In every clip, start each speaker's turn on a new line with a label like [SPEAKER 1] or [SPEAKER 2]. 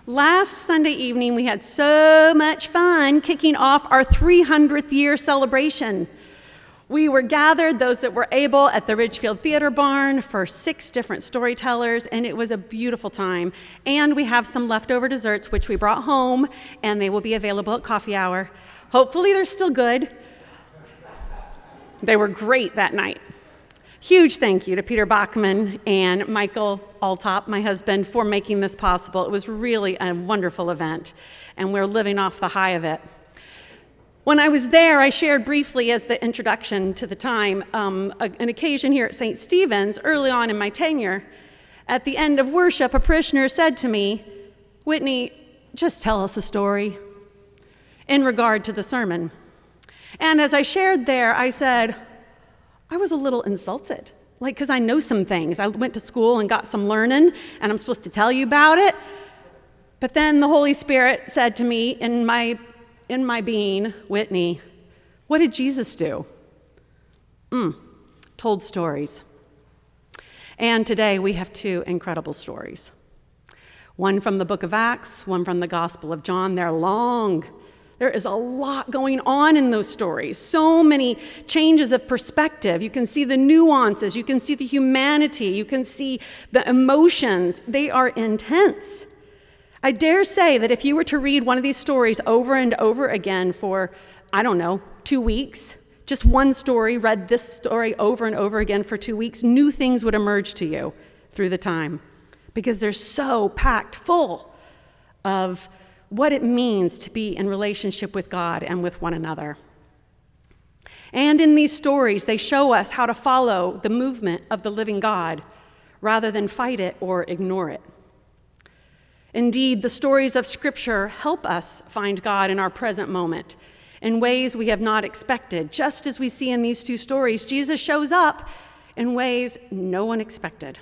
[SPEAKER 1] Last Sunday evening, we had so much fun kicking off our 300th year celebration. We were gathered, those that were able, at the Ridgefield Theater Barn for 6 different storytellers, and it was a beautiful time. And we have some leftover desserts, which we brought home, and they will be available at coffee hour. Hopefully they're still good. They were great that night. Huge thank you to Peter Bachman and Michael Altop, my husband, for making this possible. It was really a wonderful event, and we're living off the high of it. When I was there, I shared briefly as the introduction to the time an occasion here at St. Stephen's early on in my tenure. At the end of worship, a parishioner said to me, "Whitney, just tell us a story," in regard to the sermon. And as I shared there, I said, I was a little insulted, because I know some things. I went to school and got some learning, and I'm supposed to tell you about it. But then the Holy Spirit said to me in my being, "Whitney, what did Jesus do?" Told stories. And today we have 2 incredible stories. One from the book of Acts, one from the Gospel of John. They're long. There is a lot going on in those stories. So many changes of perspective. You can see the nuances. You can see the humanity. You can see the emotions. They are intense. I dare say that if you were to read one of these stories over and over again for, 2 weeks, just one story, read this story over and over again for 2 weeks, new things would emerge to you through the time, because they're so packed full of what it means to be in relationship with God and with one another. And in these stories, they show us how to follow the movement of the living God rather than fight it or ignore it. Indeed, the stories of Scripture help us find God in our present moment in ways we have not expected. Just as we see in these 2 stories, Jesus shows up in ways no one expected.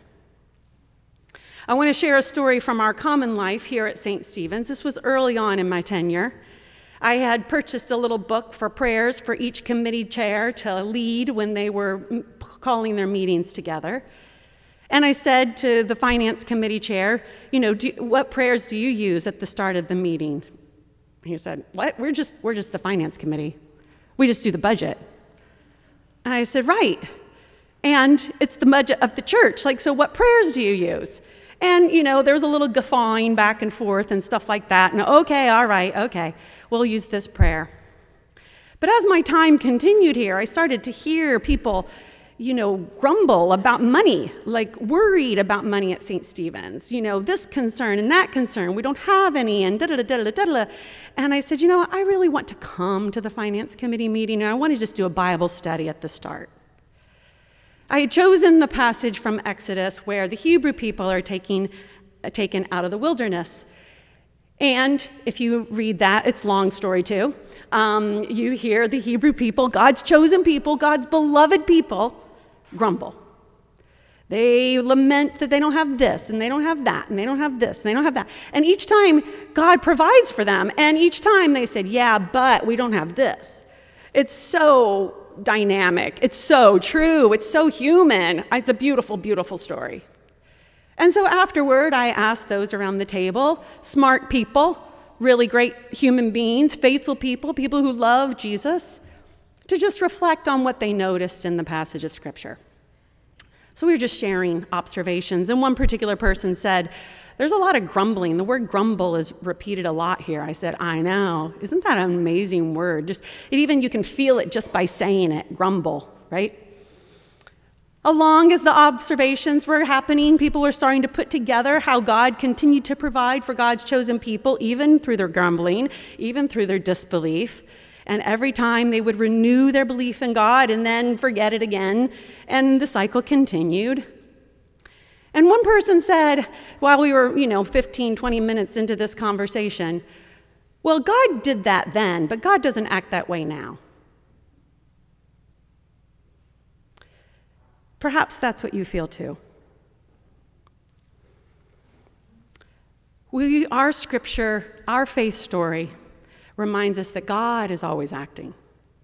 [SPEAKER 1] I want to share a story from our common life here at St. Stephen's. This was early on in my tenure. I had purchased a little book for prayers for each committee chair to lead when they were calling their meetings together. And I said to the finance committee chair, what prayers do you use at the start of the meeting? He said, "What? We're just the finance committee. We just do the budget." And I said, "Right. And it's the budget of the church. So what prayers do you use?" And, there was a little guffawing back and forth and stuff like that. And okay, all right, okay, we'll use this prayer. But as my time continued here, I started to hear people, grumble about money, worried about money at St. Stephen's. This concern and that concern, we don't have any, and da-da-da-da-da-da-da. And I said, I really want to come to the finance committee meeting, and I want to just do a Bible study at the start. I had chosen the passage from Exodus where the Hebrew people are taken out of the wilderness. And if you read that, it's a long story too. You hear the Hebrew people, God's chosen people, God's beloved people, grumble. They lament that they don't have this, and they don't have that, and they don't have this, and they don't have that. And each time, God provides for them. And each time they said, "Yeah, but we don't have this." It's so dynamic. It's so true. It's so human. It's a beautiful, beautiful story. And so afterward, I asked those around the table, smart people, really great human beings, faithful people, people who love Jesus, to just reflect on what they noticed in the passage of Scripture. So we were just sharing observations, and one particular person said, "There's a lot of grumbling. The word grumble is repeated a lot here." I said, "I know. Isn't that an amazing word? You can feel it just by saying it, grumble, right?" Along as the observations were happening, people were starting to put together how God continued to provide for God's chosen people, even through their grumbling, even through their disbelief. And every time they would renew their belief in God and then forget it again, and the cycle continued. And one person said, while we were, 15, 20 minutes into this conversation, "Well, God did that then, but God doesn't act that way now." Perhaps that's what you feel too. Our Scripture, our faith story, reminds us that God is always acting.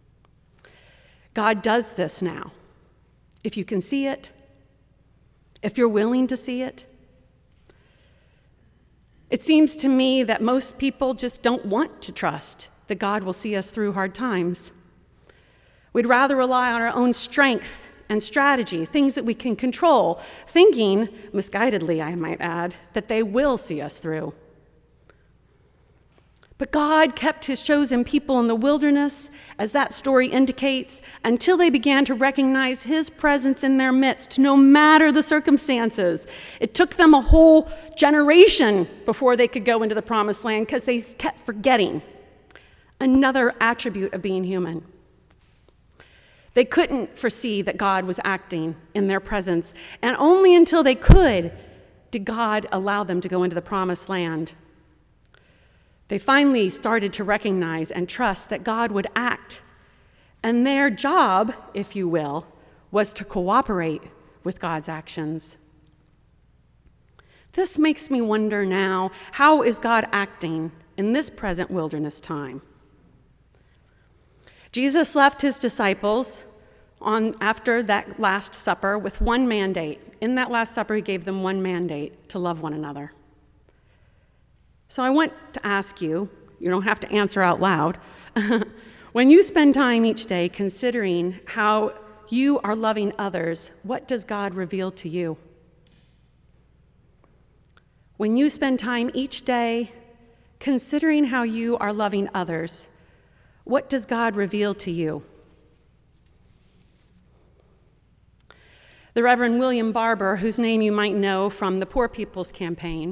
[SPEAKER 1] God does this now. If you can see it, if you're willing to see it. It seems to me that most people just don't want to trust that God will see us through hard times. We'd rather rely on our own strength and strategy, things that we can control, thinking, misguidedly I might add, that they will see us through. But God kept his chosen people in the wilderness, as that story indicates, until they began to recognize his presence in their midst, no matter the circumstances. It took them a whole generation before they could go into the promised land because they kept forgetting another attribute of being human. They couldn't foresee that God was acting in their presence, and only until they could did God allow them to go into the promised land. They finally started to recognize and trust that God would act, and their job, if you will, was to cooperate with God's actions. This makes me wonder now, how is God acting in this present wilderness time? Jesus left his disciples after that Last Supper with one mandate. In that Last Supper, he gave them one mandate: to love one another. So I want to ask you, you don't have to answer out loud, when you spend time each day considering how you are loving others, what does God reveal to you? When you spend time each day considering how you are loving others, what does God reveal to you? The Reverend William Barber, whose name you might know from the Poor People's Campaign,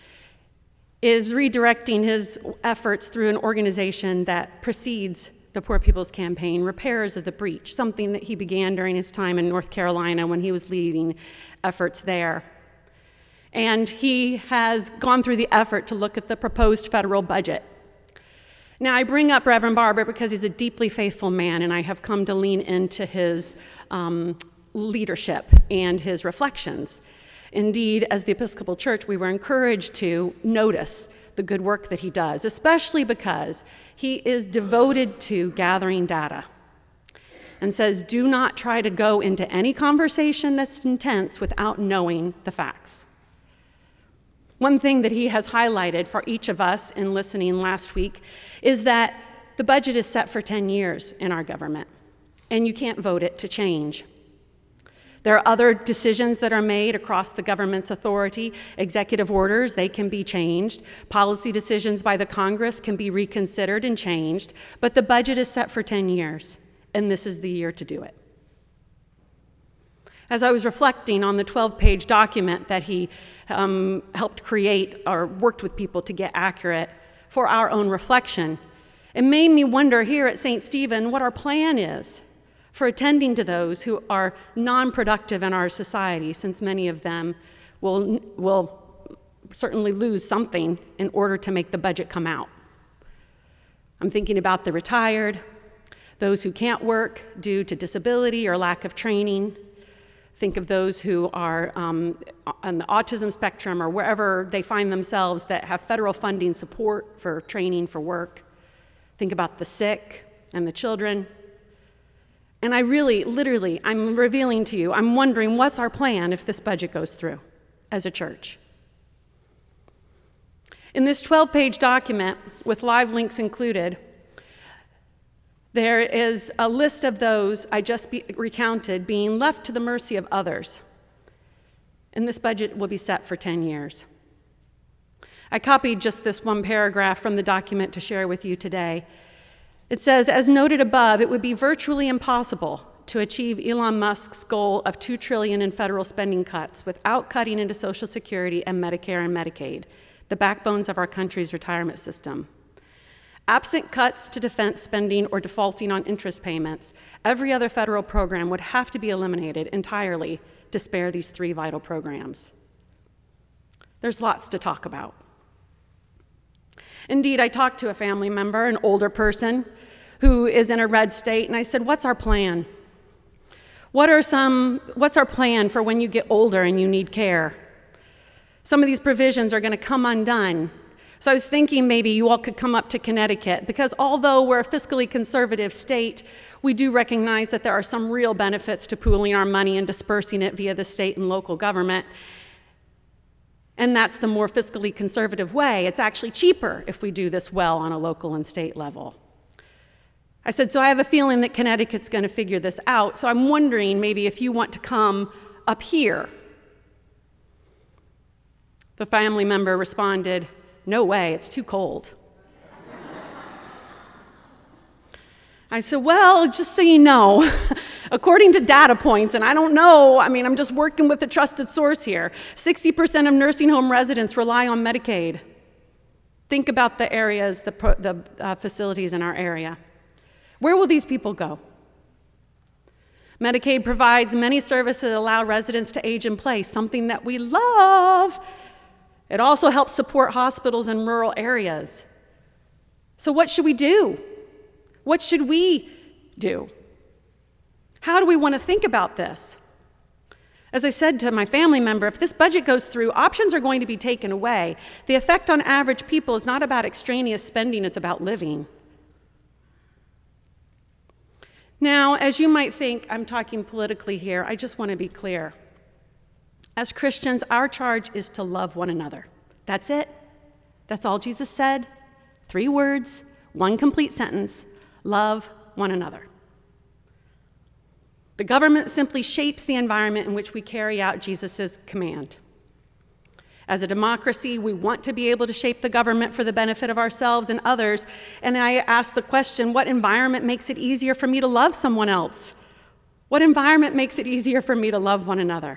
[SPEAKER 1] is redirecting his efforts through an organization that precedes the Poor People's Campaign, Repairers of the Breach, something that he began during his time in North Carolina when he was leading efforts there. And he has gone through the effort to look at the proposed federal budget. Now, I bring up Reverend Barber because he's a deeply faithful man, and I have come to lean into his leadership and his reflections. Indeed, as the Episcopal Church, we were encouraged to notice the good work that he does, especially because he is devoted to gathering data and says, do not try to go into any conversation that's intense without knowing the facts. One thing that he has highlighted for each of us in listening last week is that the budget is set for 10 years in our government, and you can't vote it to change. There are other decisions that are made across the government's authority. Executive orders, they can be changed. Policy decisions by the Congress can be reconsidered and changed. But the budget is set for 10 years, and this is the year to do it. As I was reflecting on the 12-page document that he helped create or worked with people to get accurate for our own reflection, it made me wonder here at St. Stephen what our plan is for attending to those who are non-productive in our society, since many of them will certainly lose something in order to make the budget come out. I'm thinking about the retired, those who can't work due to disability or lack of training. Think of those who are on the autism spectrum or wherever they find themselves that have federal funding support for training for work. Think about the sick and the children. And I really, literally, I'm revealing to you, I'm wondering what's our plan if this budget goes through as a church. In this 12-page document, with live links included, there is a list of those I just recounted being left to the mercy of others. And this budget will be set for 10 years. I copied just this one paragraph from the document to share with you today. It says, as noted above, it would be virtually impossible to achieve Elon Musk's goal of $2 trillion in federal spending cuts without cutting into Social Security and Medicare and Medicaid, the backbones of our country's retirement system. Absent cuts to defense spending or defaulting on interest payments, every other federal program would have to be eliminated entirely to spare these three vital programs. There's lots to talk about. Indeed, I talked to a family member, an older person, who is in a red state, and I said, what's our plan? What's our plan for when you get older and you need care? Some of these provisions are going to come undone. So I was thinking maybe you all could come up to Connecticut, because although we're a fiscally conservative state, we do recognize that there are some real benefits to pooling our money and dispersing it via the state and local government. And that's the more fiscally conservative way. It's actually cheaper if we do this well on a local and state level. I said, so I have a feeling that Connecticut's going to figure this out. So I'm wondering maybe if you want to come up here. The family member responded, no way, it's too cold. I said, well, just so you know, according to data points, and I don't know, I'm just working with a trusted source here, 60% of nursing home residents rely on Medicaid. Think about the areas, the facilities in our area. Where will these people go? Medicaid provides many services that allow residents to age in place, something that we love. It also helps support hospitals in rural areas. So what should we do? What should we do? How do we want to think about this? As I said to my family member, if this budget goes through, options are going to be taken away. The effect on average people is not about extraneous spending, it's about living. Now, as you might think, I'm talking politically here, I just want to be clear. As Christians, our charge is to love one another. That's it. That's all Jesus said. 3 words, 1 complete sentence. Love one another. The government simply shapes the environment in which we carry out Jesus' command. As a democracy, we want to be able to shape the government for the benefit of ourselves and others. And I ask the question, what environment makes it easier for me to love someone else? What environment makes it easier for me to love one another?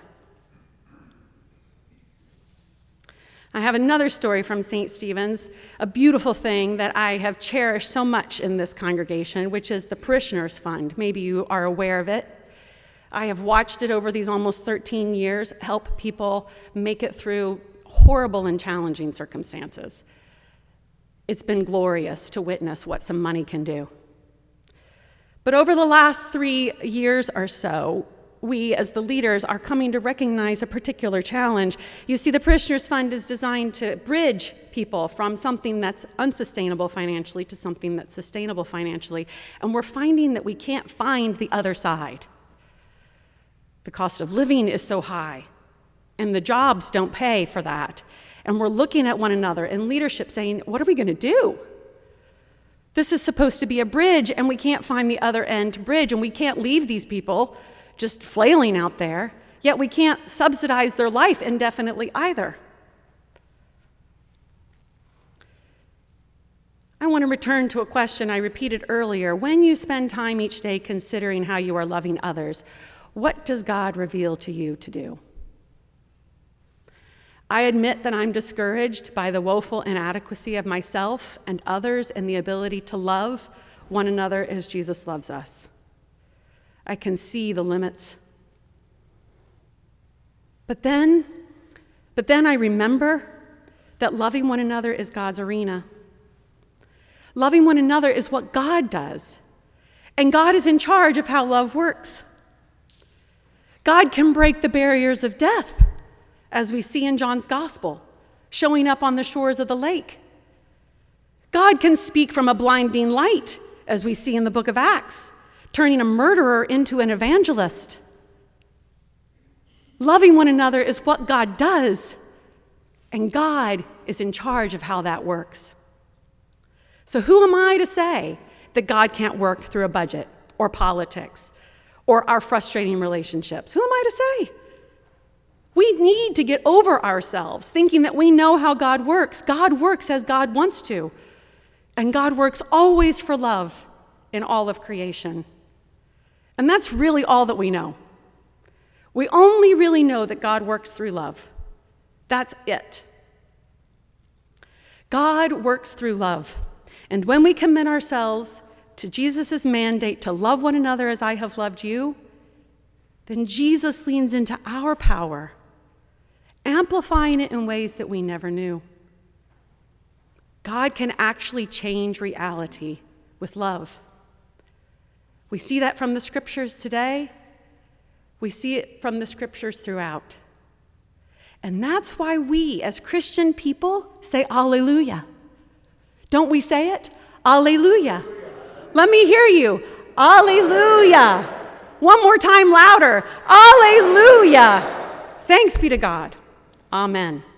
[SPEAKER 1] I have another story from St. Stephen's, a beautiful thing that I have cherished so much in this congregation, which is the Parishioners Fund. Maybe you are aware of it. I have watched it over these almost 13 years help people make it through horrible and challenging circumstances. It's been glorious to witness what some money can do. But over the last 3 years or so, we as the leaders are coming to recognize a particular challenge. You see, the Parishioners Fund is designed to bridge people from something that's unsustainable financially to something that's sustainable financially, and we're finding that we can't find the other side. The cost of living is so high, and the jobs don't pay for that. And we're looking at one another in leadership saying, what are we going to do? This is supposed to be a bridge, and we can't find the other end to bridge, and we can't leave these people just flailing out there, yet we can't subsidize their life indefinitely either. I want to return to a question I repeated earlier. When you spend time each day considering how you are loving others, what does God reveal to you to do? I admit that I'm discouraged by the woeful inadequacy of myself and others and the ability to love one another as Jesus loves us. I can see the limits. But then I remember that loving one another is God's arena. Loving one another is what God does. And God is in charge of how love works. God can break the barriers of death, as we see in John's gospel, showing up on the shores of the lake. God can speak from a blinding light, as we see in the book of Acts, turning a murderer into an evangelist. Loving one another is what God does, and God is in charge of how that works. So who am I to say that God can't work through a budget or politics or our frustrating relationships? Who am I to say? We need to get over ourselves thinking that we know how God works. God works as God wants to, and God works always for love in all of creation. And that's really all that we know. We only really know that God works through love. That's it. God works through love. And when we commit ourselves to Jesus' mandate to love one another as I have loved you, then Jesus leans into our power, amplifying it in ways that we never knew. God can actually change reality with love. We see that from the scriptures today. We see it from the scriptures throughout. And that's why we, as Christian people, say Alleluia. Don't we say it? Alleluia. Let me hear you. Alleluia. One more time louder. Alleluia. Thanks be to God. Amen.